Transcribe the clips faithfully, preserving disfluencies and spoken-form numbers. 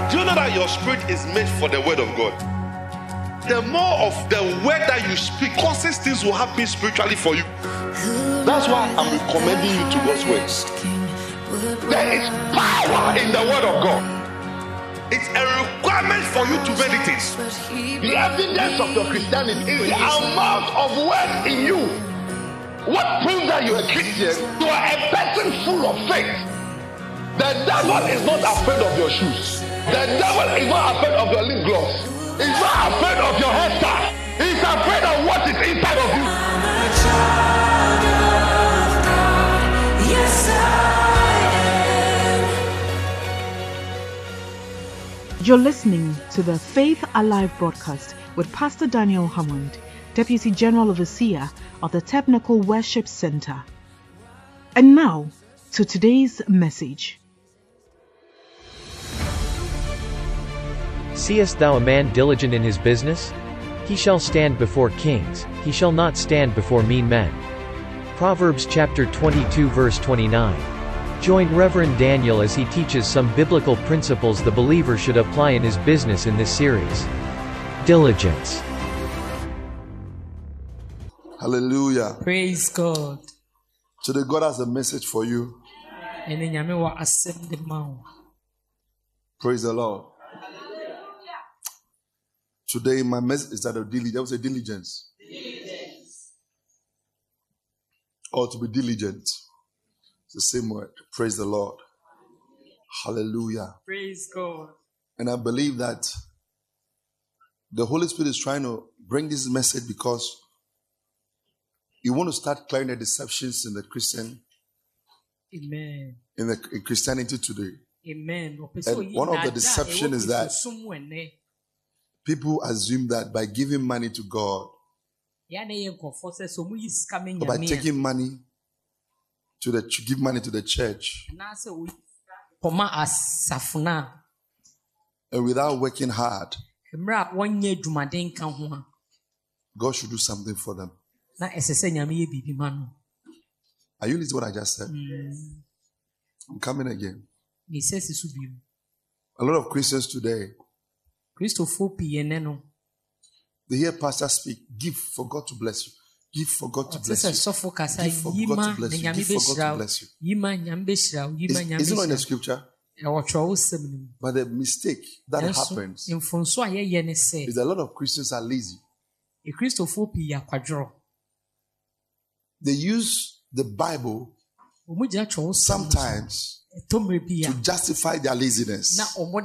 Do you know that your spirit is made for the word of God? The more of the word that you speak causes things will happen spiritually for you. That's why I'm recommending you to God's word. There is power in the word of God. It's a requirement for you to meditate. The evidence of your Christianity is the amount of word in you. What proves that you're a Christian? You are a person full of faith. The devil is not afraid of your shoes. The devil is not afraid of your lip gloss. He's not afraid of your hairstyle. He's afraid of what is inside of you. I'm a child of God. Yes, I am. You're listening to the Faith Alive broadcast with Pastor Daniel Hammond, Deputy General Overseer of the Technical Worship Center. And now to today's message. Seest thou a man diligent in his business? He shall stand before kings, he shall not stand before mean men. Proverbs chapter twenty-two verse twenty-nine. Join Reverend Daniel as he teaches some biblical principles the believer should apply in his business in this series. Diligence. Hallelujah. Praise God. Today God has a message for you. Praise the Lord. Today my message is that of diligence. That was a diligence. Diligence. Or to be diligent. It's the same word. Praise the Lord. Hallelujah. Praise God. And I believe that the Holy Spirit is trying to bring this message because you want to start clearing the deceptions in the Christian. Amen. In the in Christianity today. Amen. And one of the deception is that people assume that by giving money to God, or by taking money to the to give money to the church, and without working hard, God should do something for them. Are you listening to what I just said? Mm. I'm coming again. A lot of Christians today, they hear pastors speak, give for God to bless you. Give for God to bless you. Give for God to bless you. Give for God to bless you. Is, is it not in the scripture? But the mistake that happens is that a lot of Christians are lazy. They use the Bible sometimes to justify their laziness.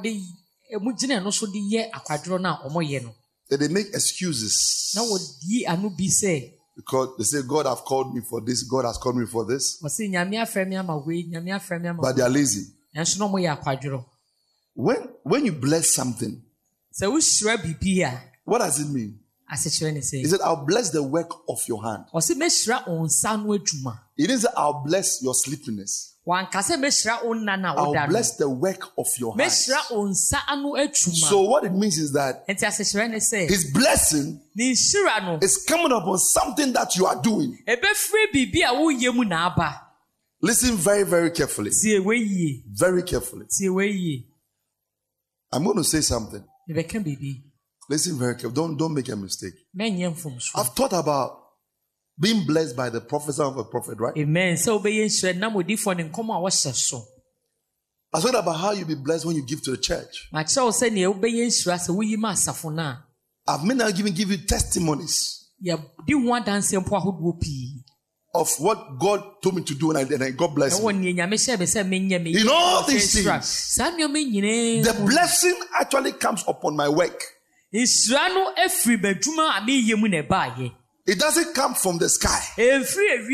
They make excuses because they say, God have called me for this, God has called me for this, but they are lazy. When, when you bless something, what does it mean? He said, I'll bless the work of your hand. It didn't say, I'll bless your sleepiness. I'll bless the work of your hand. So what it means is that his blessing is coming upon something that you are doing. Listen very, very carefully. Very carefully. I'm going to say something. Listen very carefully. Don't, don't make a mistake. I've thought about being blessed by the prophecy of a prophet, right? Amen. So I thought about how you be blessed when you give to the church. I've been giving give you testimonies of what God told me to do, and, I, and I, God bless me. In all these things, the blessing actually comes upon my work. It doesn't come from the sky. It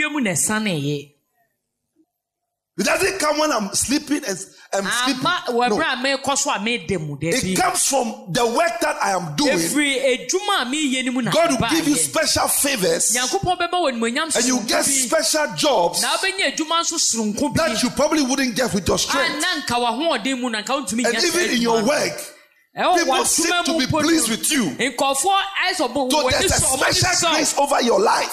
doesn't come when I'm sleeping and I'm sleeping. No. It comes from the work that I am doing. God will give you special favors, and you get special jobs that you probably wouldn't get with your strength. And even in your work, people seem to be pleased with you. So there's a special grace over your life.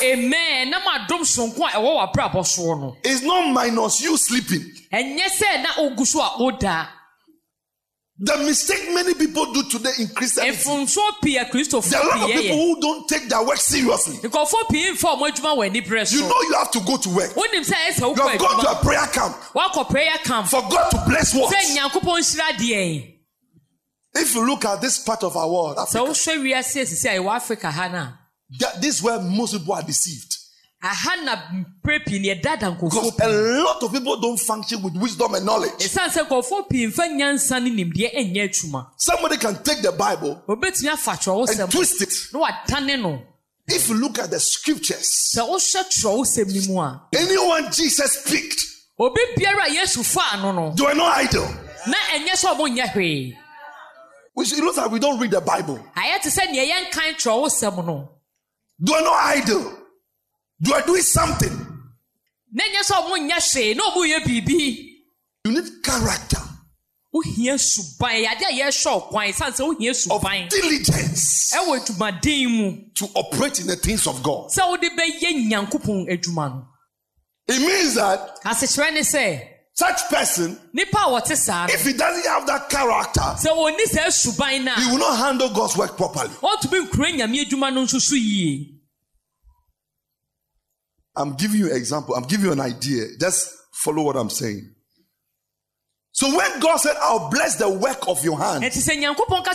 It's not minus you sleeping. The mistake many people do today in Christianity. There are a lot of people who don't take their work seriously. You know you have to go to work. You have gone to a prayer camp for God to bless what? If you look at this part of our world, Africa, that this is where most people are deceived. Because a lot of people don't function with wisdom and knowledge. Somebody can take the Bible and twist it. If you look at the scriptures, anyone Jesus picked, they were not idle. Which it looks like we don't read the Bible. They are not idle. You are doing something. You need character of diligence to operate in the things of God. It means that such person, if he doesn't have that character, he will not handle God's work properly. I'm giving you an example. I'm giving you an idea. Just follow what I'm saying. So when God said, I'll bless the work of your hand, it simply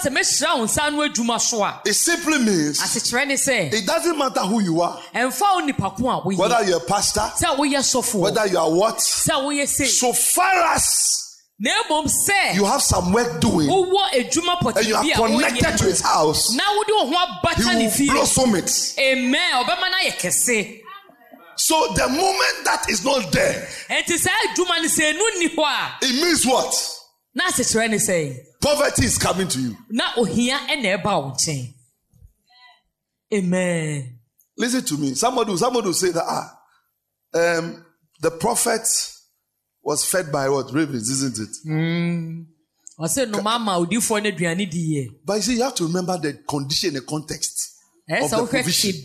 means it doesn't matter who you are. Whether you're a pastor, whether you are what. So far as you have some work doing and you are connected to his house, he will blossom it. Amen. So the moment that is not there, it means what? Poverty is coming to you. Amen. Listen to me. Somebody, somebody will say that ah, um, the prophet was fed by what? Ravens, isn't it? Mm. But you see, you have to remember the condition, the context of the provision.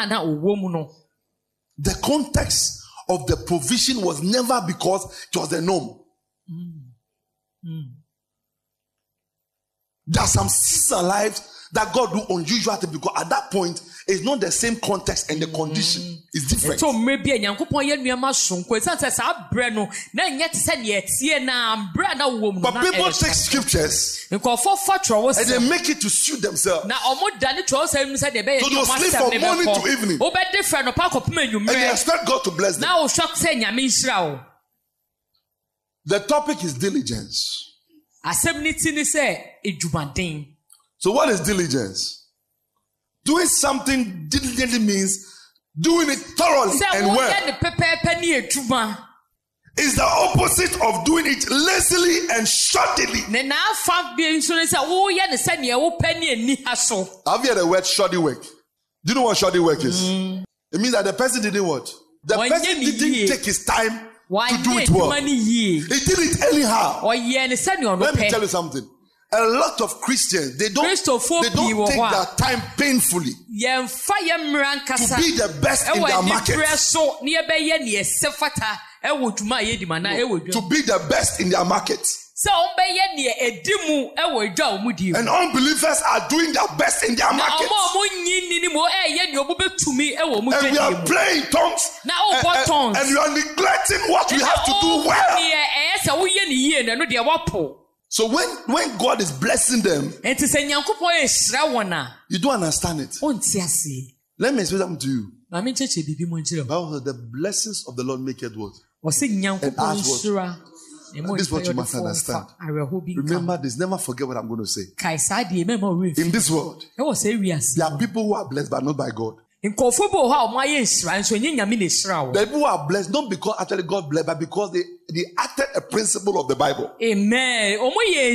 The context of the provision was never because it was the norm. Mm. Mm. There are some seasons lives that God do unusual things because at that point it's not the same context and the condition mm. is different. So maybe a but people take scriptures and they make it to suit themselves. So they'll sleep from morning to evening and they expect God to bless them. The topic is diligence. So what is diligence? Doing something diligently means doing it thoroughly and well. It's the opposite of doing it lazily and shoddily. Have you heard the word shoddy work? Do you know what shoddy work is? Mm. It means that the person didn't what? The Why person didn't take his time Why to do it well. He did it anyhow. Let me tell you something. A lot of Christians, they don't, they don't take their time painfully to be the best in their market. To be the best in their market. And unbelievers are doing their best in their market. And we are playing tongues. And, and, and we are neglecting what we have to do well. So when, when God is blessing them, you don't understand it. Let me explain something to you. The blessings of the Lord make it what? And ask what? This is what you must understand. Remember this. Never forget what I'm going to say. In this world, there are people who are blessed but not by God. The people who are blessed not because actually God blessed, but because they, they acted a principle of the Bible. Amen. But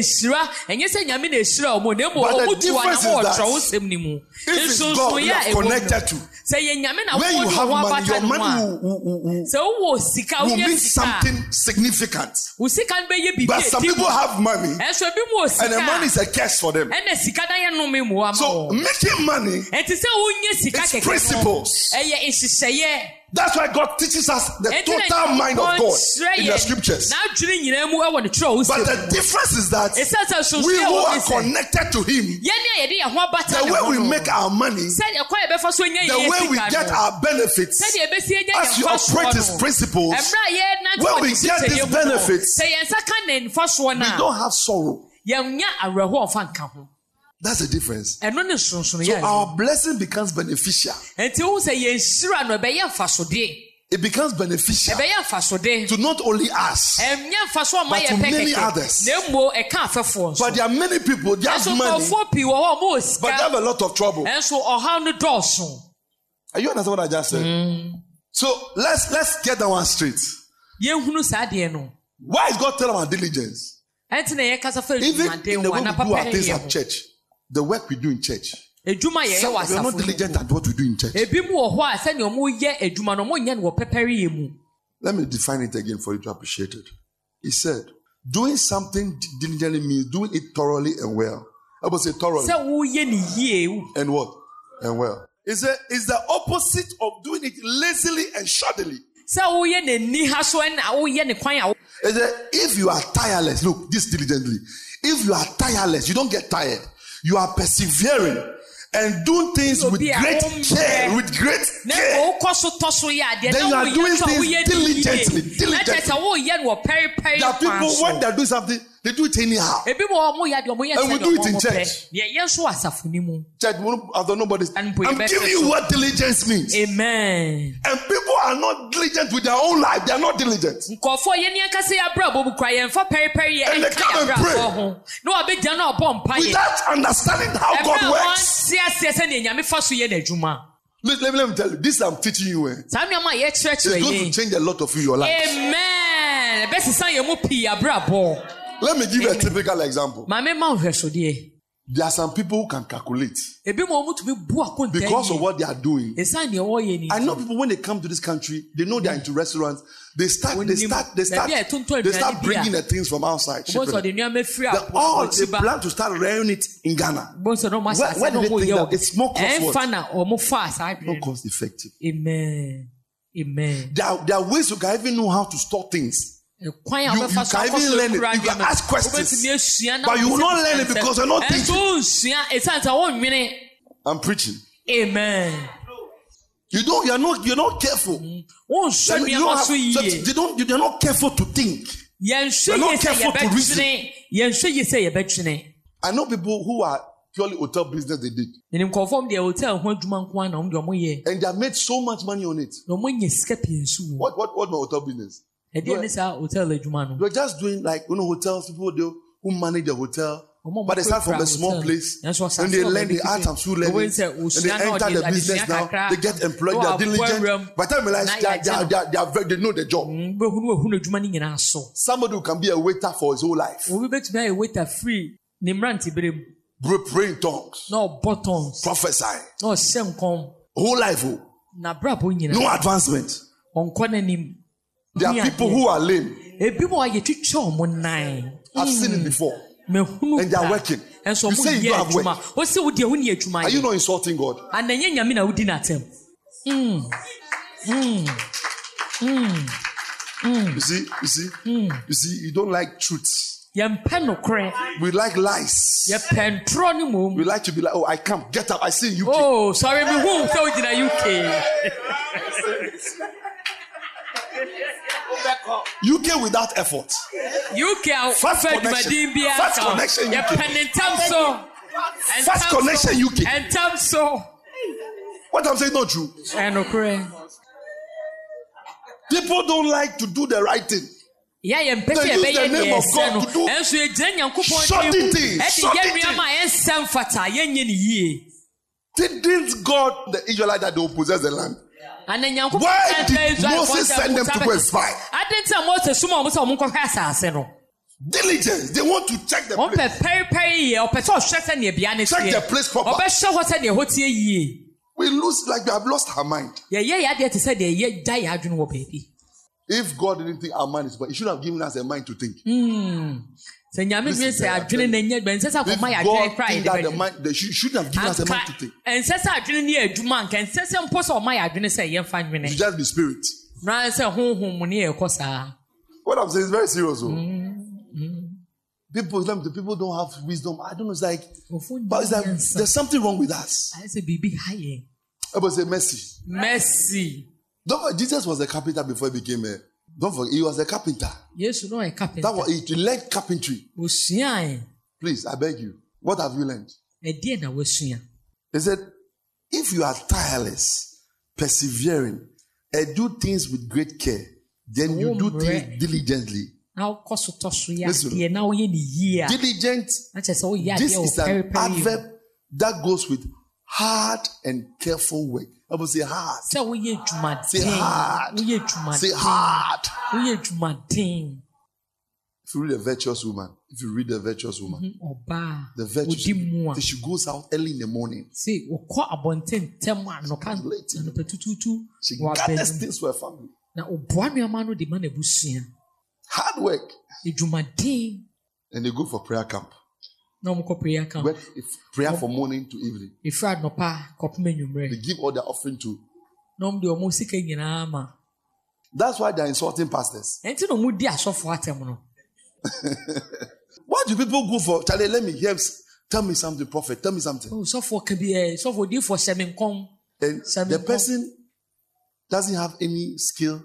the difference is that if it's God you are connected to, when you have money, your money will, will, will, will, will mean something significant. But some people have money and the money is a curse for them. So making money is principles. That's why God teaches us the total mind of God in the scriptures. But the difference is that we who are connected to Him, the way we make our money, the way we get our benefits, as you operate His principles, when we get these benefits, we don't have sorrow. That's the difference. So our blessing becomes beneficial. It becomes beneficial to not only us, but to many others. But there are many people, they have money, but they have a lot of trouble. Are you understand what I just said? Mm. So let's let's get that one straight. Why is God telling our diligence? Even in the way we do our things at church, the work we do in church, some, we are not diligent at what we do in church. Let me define it again for you to appreciate it. He said, doing something diligently means doing it thoroughly and well. I would say thoroughly. And what? And well. He said, it's the opposite of doing it lazily and shoddily. He said, if you are tireless, look, this diligently. If you are tireless, you don't get tired. You are persevering and doing things with great care, with great care. Then you are doing things diligently, diligently. There are people, when they do something, they do it anyhow. And we do it in church. Church, I don't know, but I'm giving you what diligence means. Amen. And people are not diligent with their own life. They are not diligent. And they come and pray without understanding how God works. Let, let, let me tell you, this I'm teaching you. Eh? It's going to change a lot of you, your life. Amen. Let me give you a typical example. There are some people who can calculate because of what they are doing. I know people, when they come to this country, they know they are into restaurants. They start, they start, they start, they start bringing the things from outside. The all they plan to start rearing it in Ghana. Where, where do they think that it's more cost more cost effective? Amen. Amen. There are, there are ways you can even know how to store things. You, you can even learn it. You can ask questions, but you will not learn it because you're not thinking. I'm preaching. Amen. You don't. You're not. You're not careful. You don't have, you don't. You're not careful to think. You're not careful to reason. I know people who are purely hotel business. They did, and they have made so much money on it. What? What? What? My hotel business? We're just doing like, you know, hotels, people do, who manage the hotel, but they start from a small place, and they learn, they add some few learnings, and they enter the business now, they get employed, they are diligent. By the time they realize they, are, they, are, they, are very, they know the job. Somebody who can be a waiter for his whole life. Pray in tongues. No buttons. Prophesy. No senkom. Whole life. No advancement. There are people who are lame. I've seen it before. And they are working. You say you don't have work. Are you not insulting God? Mm. Mm. Mm. Mm. You see, you see, mm. you see, you don't like truths. We like lies. We like to be like, oh, I come, get up, I see you. Oh, sorry, we won't tell you in the U K. U K without effort. U K fast connection. Fast connection U K. Fast connection U K. And time so. What I'm saying is not true. People don't like to do the right thing. Yeah, they use the name of God to do shoddy things. Shoddy things. Didn't God, the Israelites, that they will possess the land? Why did Moses send them to go and spy? Diligence. They want to check the place. Check the place properly. We lose, like we have lost our mind. If God didn't think our mind is but he should have given us a mind to think. Hmm. Say nyame This bi is say very adwene na nya ben sesa If ko ma ya God adwene cry think that the mind, they should, should have given us a mind to think. en sesa adwene ne adwuma nka en sesa mpo so ma ya adwene say ye fa It adwene should just be spirit. na say honhom mu ne e kosa. What I'm saying is very serious. Oh. Mm-hmm. People, the people don't have wisdom. I don't know. It's like, but it's like there's something wrong with us. I say baby high. Everybody say mercy. Mercy. Don't, Jesus was a carpenter before he became a. Don't forget, he was a carpenter. Yes, no, a carpenter. That was he learned carpentry. Please, I beg you. What have you learned? He said, if you are tireless, persevering, and do things with great care, then you do things diligently. Listen, diligent. This is an adverb that goes with hard and careful work. I will say hard. Say hard. Say hard. If you read a virtuous woman, if you read a virtuous woman, mm-hmm. the virtuous woman, she goes out early in the morning. She gathers things for her family. Hard work. And they go for prayer camp. Prayer camp. Work, prayer from morning to evening. They give all their offering to. That's why they're insulting pastors. Why do people go for? Charlie, let me hear. Tell me something, prophet. Tell me something. Oh, so for can be so for for seven com. And the person doesn't have any skill.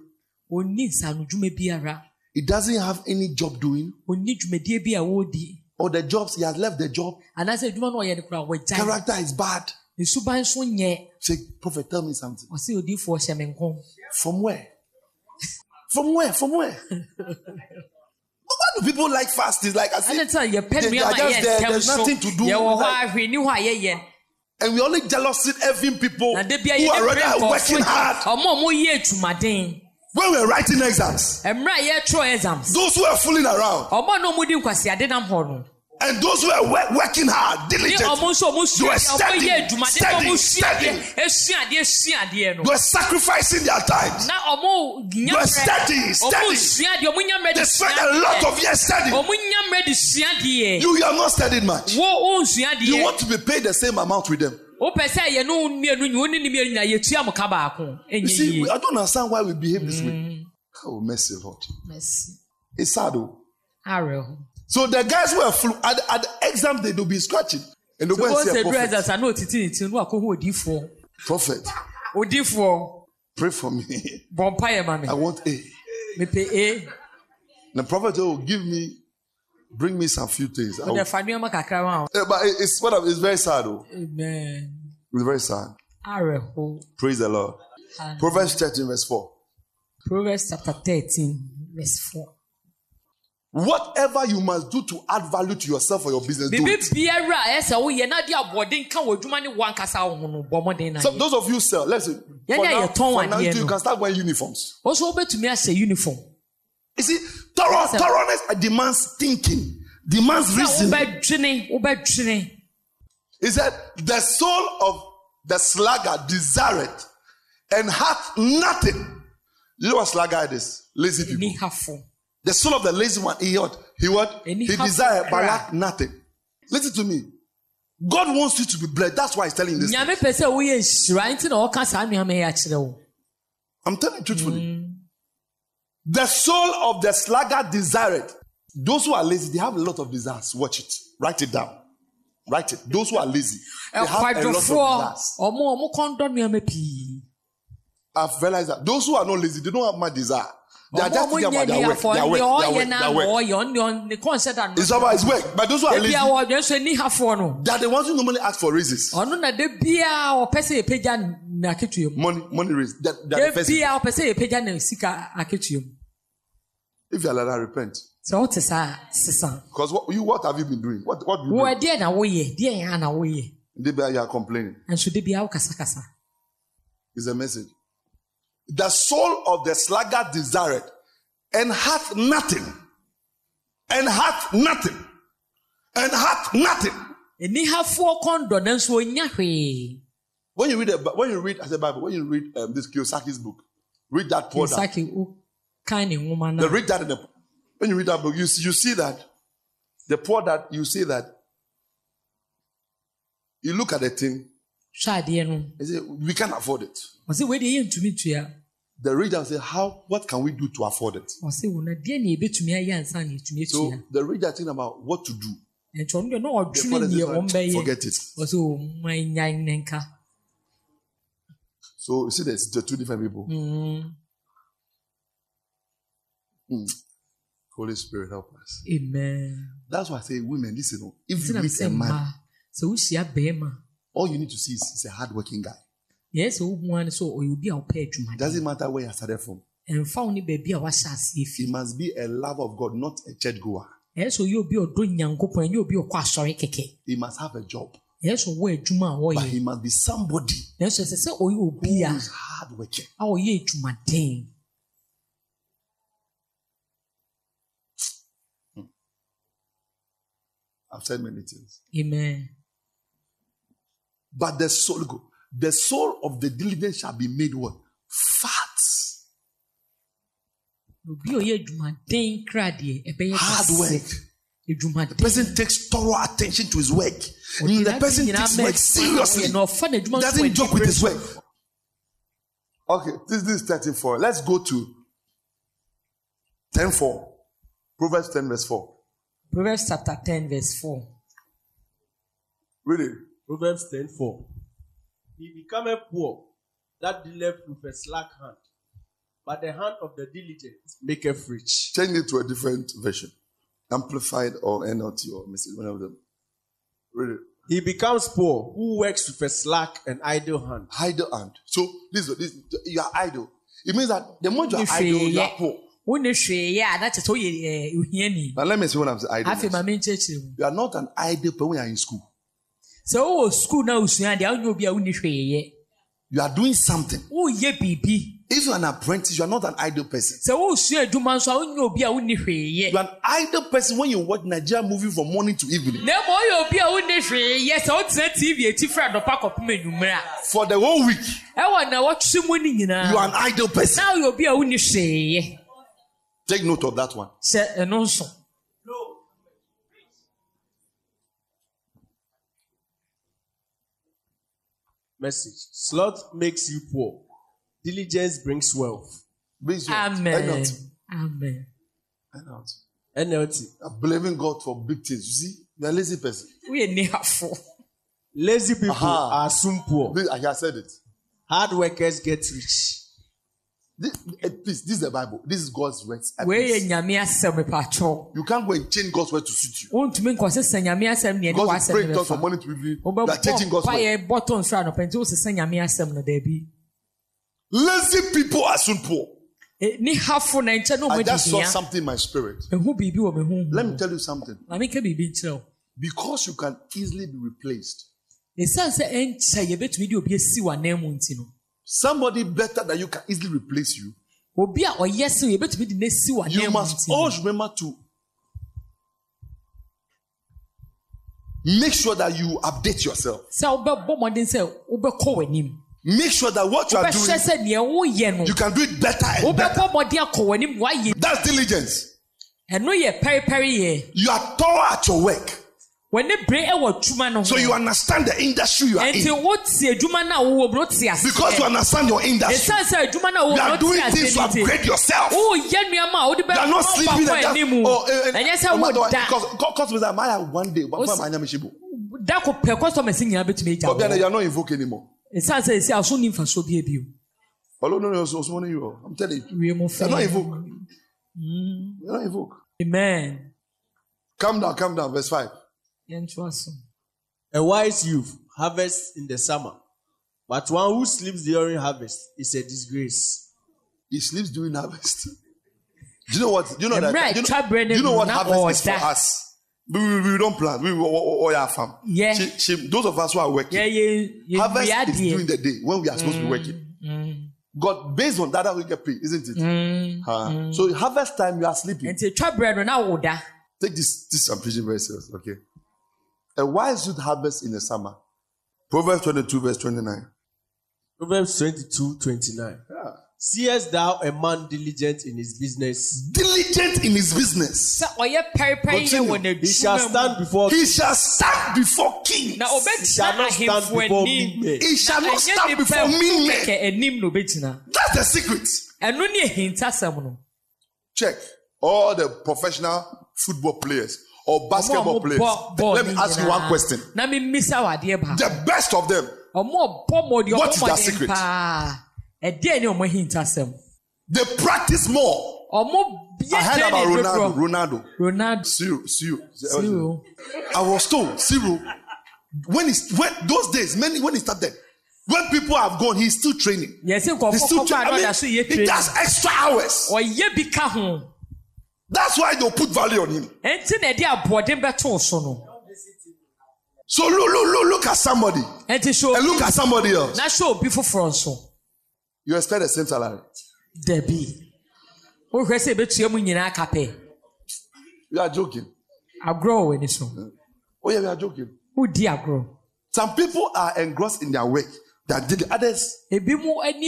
He doesn't have any job doing. Or the jobs he has left the job. And I said, character is bad. Say, prophet, tell me something. From where? From where? From where? Why do people like fast? It's like I said, they, they are just there. There's nothing to do. Like, and we only jealousy having people who are rather working hard. When we're writing exams, those who are fooling around, and those who are working hard, diligently, you are studying, studying, studying. You are sacrificing their time. You are studying, studying. They spend a lot of years studying. You, you are not studying much. You want to be paid the same amount with them. You see, I don't understand why we behave this way. Oh, mercy, Lord. Mercy. It's sad, though. So the guys who are flu- at, at the exam, they will be scratching. And they go and say, prophet. Prophet. Pray for me. I want A. The prophet will give me, bring me some few things. Will, yeah, but it's, what, it's very sad, though. Amen. It's very sad. Praise the Lord. Amen. Proverbs thirteen, verse four. Proverbs chapter thirteen, verse four. Whatever you must do to add value to yourself or your business, do it. So those of you sell, let's say, for now, for now you can start wearing uniforms. Uniform. You see, thorough, thoroughness demands thinking, demands reasoning. He said, the soul of the sluggard desireth and hath nothing. You know what sluggard is? Lazy people. The soul of the lazy one, he what? He what? He desire but lack nothing. Listen to me. God wants you to be blessed. That's why he's telling you this. I'm telling you truthfully. Mm. The soul of the sluggard desireth. Those who are lazy, they have a lot of desires. Watch it. Write it down. Write it. Those who are lazy, they have a lot of desires. I've realized that. Those who are not lazy, they don't have much desire. They are just thinking about their work. Their work. Their work. Their work. It's about his work. But those who are lazy, they are the ones who normally ask for raises. Money, money raise. That, that if you are like that, repent. Because what you what have you been doing? What what you doing? They be you are complaining. It's a message. The soul of the sluggard desireth and hath nothing, and hath nothing, and hath nothing. When you read a, when you read as a Bible, when you read um, this Kiyosaki's book, read that Poor Dad. kind of woman. The rich dad and the poor. When you read that book, you see, you see that the poor dad, you see that you look at the thing, you say, we can't afford it. The rich dad say, how, what can we do to afford it? So the rich dad thinking about what to do. The father says, forget it. So you see, there's the two different people. Mm. Mm. Holy Spirit, help us. Amen. That's why I say, women, listen. If you meet a man, all you need to see is, is a hardworking guy. Yes, Doesn't matter where you started from. He must be a lover of God, not a church goer. He must have a job. But he must be somebody who is hardworking. I've said many things. Amen. But the soul, the soul of the diligent shall be made what? Fat. Hard work. The person takes thorough attention to his work. The person takes work seriously. Doesn't joke with his work. Okay, this, this is thirty-four. Let's go to ten four. Proverbs ten verse four. Proverbs chapter ten verse four. Really? Proverbs ten four. He becometh poor that dealeth with a slack hand, but the hand of the diligent maketh rich. Change it to a different version. Amplified or N L T or message, one of them. Really? He becomes poor who works with a slack and idle hand. Idle hand. So this, this you are idle. It means that the more you are idle, you are poor. Now let me see what I'm saying. Idleness. You are not an idle person when you are in school. So school now you are doing something. If you are an apprentice, you are not an idle person. You are an idle person when you watch Nigerian movie from morning to evening. For the whole week, you are an idle person. Take note of that one. Message. Sloth makes you poor. Diligence brings wealth. Brings wealth. Amen. Amen. N L T. I'm believing God for big things. You see, you're a lazy person. We are lazy people Aha. are soon poor. This, I have said it. Hard workers get rich. This, please, this is the Bible. This is God's words. You can't go and change God's word to suit you. God's prayer talks from morning to evening. You are changing God's word. Lazy people are soon poor. I just saw something in my spirit. Let me tell you something. Because you can easily be replaced. Somebody better than you can easily replace you. You must always remember to make sure that you update yourself. Make sure that what you are doing, you can do it better and better. That's diligence. You are thorough at your work. So you understand the industry you are in. Because you understand your industry. You are doing things to upgrade yourself. You are not sleeping like that. Oh, because with Maya one day, but you are not invoke anymore. Although no, you. I'm telling you, you are not invoke. You are not invoke. Amen. Calm down, calm down. Verse five. A wise youth harvests in the summer, but one who sleeps during harvest is a disgrace. He sleeps during harvest. Do you know what? Do you know that? Do you know, do you know what harvest is for us? We, we, we don't plant. We all our farm. Yeah. She, she, those of us who are working. Yeah, yeah, yeah, harvest is during the day when we are supposed mm, to be working. Mm. God, based on that, that we get paid, isn't it? Mm, uh, mm. So harvest time, you are sleeping. Take this. This I'm preaching very serious. Okay. A wise youth harvest in the summer. Proverbs twenty-two verse twenty-nine. Proverbs twenty-two twenty-nine. Yeah. Seest thou a man diligent in his business? Diligent in his business. Continue. He shall stand before He shall stand before kings. He shall not stand before mean men. He shall not stand before mean men. That's the secret. Check all the professional football players or basketball players. Let me ask you one question. The best of them, what is their secret? They practice more. I heard about Ronaldo. Ronaldo. Ronaldo. Cyril. Cyril. I was told Cyril, when he's when those days, many when he started, when people have gone, he's still training. Yes, he's still training. I mean, he does extra hours. That's why they'll put value on him. So look, look, look, look at somebody. And look at somebody else. You expect the same salary. Debbie. You are joking. I grow in this one. Oh yeah, we are joking. Who did I grow? Some people are engrossed in their work. That did the others. Their, their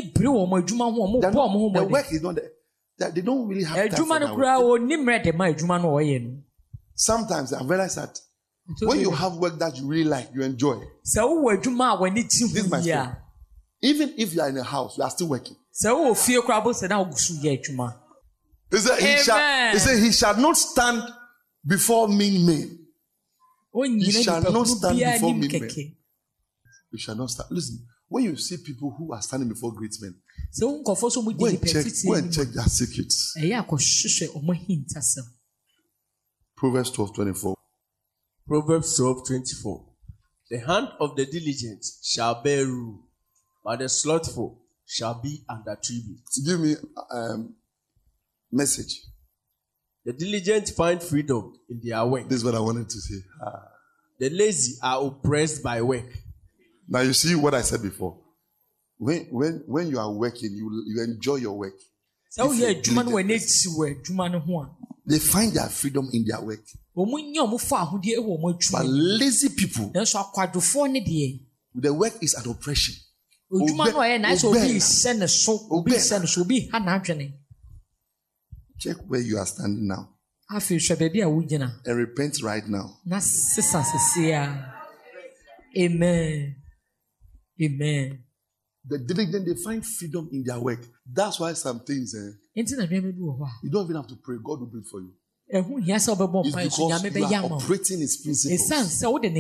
work is not there. They, they don't really have time for their work. Sometimes I realize that when you have work that you really like, you enjoy. This is my story. Even if you are in a house, you are still working. He said, he shall, he said, he shall not stand before mean men. He shall not stand before mean men. You shall not stand. Listen, when you see people who are standing before great men, go and check, go and check their secrets. Proverbs twelve twenty-four. Proverbs twelve twenty-four. The hand of the diligent shall bear rule, but the slothful shall be under tribute. Give me a um, message. The diligent find freedom in their work. This is what I wanted to say. Ah. The lazy are oppressed by work. Now you see what I said before. When when when you are working, you you enjoy your work. So yeah, they find their freedom in their work. But lazy people, the work is an oppression. Check where you are standing now. And repent right now. Amen. Amen. The diligent, they find freedom in their work. That's why some things, eh, you don't even have to pray. God will do it for you. It's because you are operating His principles.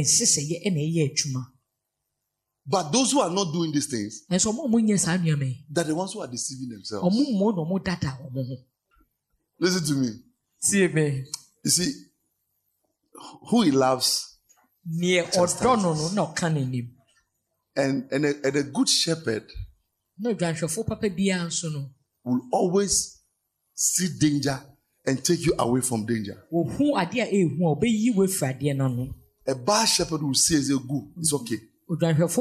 But those who are not doing these things, they're the ones who are deceiving themselves. Listen to me. You see, who He loves, and, and, a, and a good shepherd will always see danger and take you away from danger. A bad shepherd will say, "Go, it's okay." Let's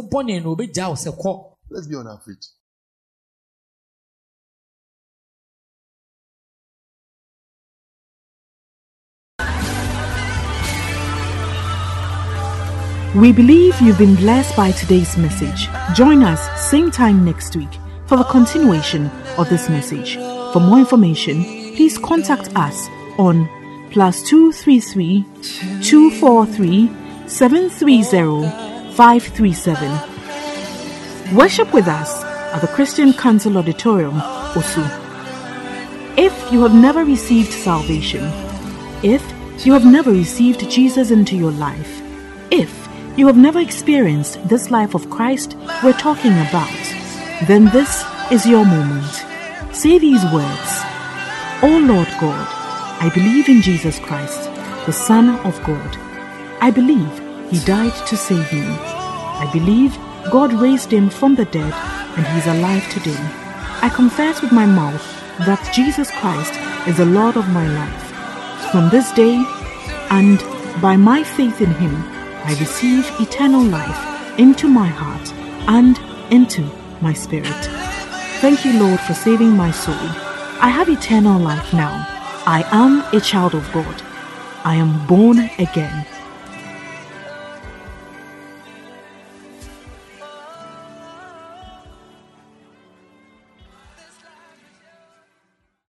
be on our feet. We believe you've been blessed by today's message. Join us same time next week for the continuation of this message. For more information, please contact us on plus two three three two four three seven three zero five three seven. Worship with us at the Christian Council Auditorium, Osu. If you have never received salvation, if you have never received Jesus into your life, if you have never experienced this life of Christ we're talking about, then this is your moment. Say these words: "Oh Lord God, I believe in Jesus Christ, the Son of God. I believe He died to save me. I believe God raised Him from the dead and He is alive today. I confess with my mouth that Jesus Christ is the Lord of my life. From this day and by my faith in Him, I receive eternal life into my heart and into my spirit. Thank you, Lord, for saving my soul. I have eternal life now. I am a child of God. I am born again.